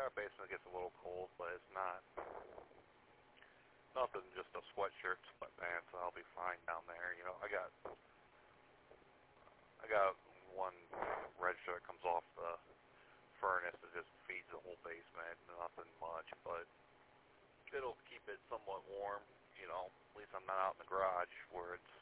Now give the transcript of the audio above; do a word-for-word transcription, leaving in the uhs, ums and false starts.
our basement gets a little cold, but it's not nothing. Just a sweatshirt, sweatpants, and I'll be fine down there. You know, I got I got one register that comes off the furnace that just feeds the whole basement. Nothing much, but it'll keep it somewhat warm. You know, at least I'm not out in the garage where it's